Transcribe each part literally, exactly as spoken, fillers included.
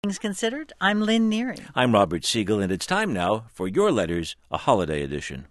Things Considered, I'm Lynn Neary. I'm Robert Siegel, and it's time now for Your Letters, a holiday edition.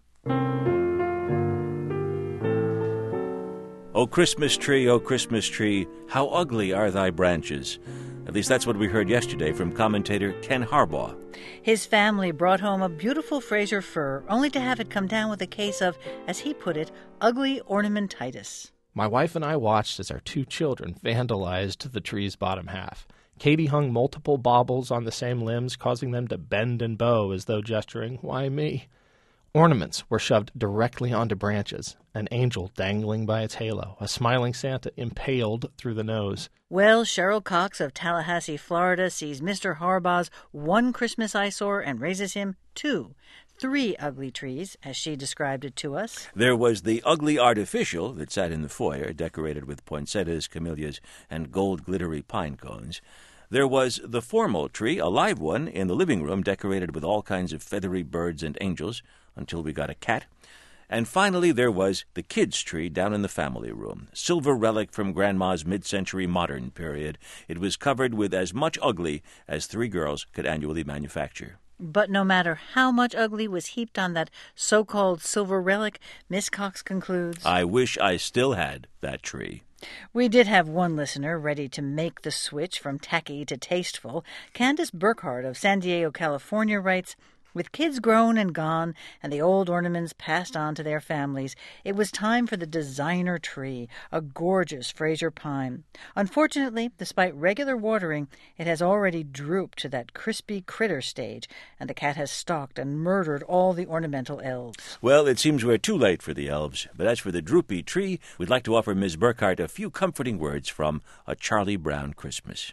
O Christmas tree, O Christmas tree, how ugly are thy branches. At least that's what we heard yesterday from commentator Ken Harbaugh. His family brought home a beautiful Fraser fir, only to have it come down with a case of, as he put it, ugly ornamentitis. My wife and I watched as our two children vandalized the tree's bottom half. Katie hung multiple baubles on the same limbs, causing them to bend and bow as though gesturing, "Why me?" Ornaments were shoved directly onto branches, an angel dangling by its halo, a smiling Santa impaled through the nose. Well, Cheryl Cox of Tallahassee, Florida, sees Mister Harbaugh's one Christmas eyesore and raises him two, three ugly trees, as she described it to us. There was the ugly artificial that sat in the foyer, decorated with poinsettias, camellias, and gold glittery pine cones. There was the formal tree, a live one, in the living room, decorated with all kinds of feathery birds and angels, until we got a cat. And finally there was the kids' tree down in the family room, silver relic from Grandma's mid-century modern period. It was covered with as much ugly as three girls could annually manufacture. But no matter how much ugly was heaped on that so-called silver relic, Miss Cox concludes, I wish I still had that tree. We did have one listener ready to make the switch from tacky to tasteful. Candace Burkhart of San Diego, California writes, with kids grown and gone and the old ornaments passed on to their families, it was time for the designer tree, a gorgeous Fraser pine. Unfortunately, despite regular watering, it has already drooped to that crispy critter stage, and the cat has stalked and murdered all the ornamental elves. Well, it seems we're too late for the elves, but as for the droopy tree, we'd like to offer Miz Burkhart a few comforting words from A Charlie Brown Christmas.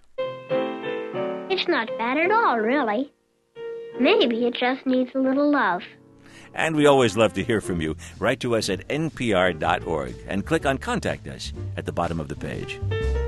It's not bad at all, really. Maybe it just needs a little love. And we always love to hear from you. Write to us at n p r dot org and click on Contact Us at the bottom of the page.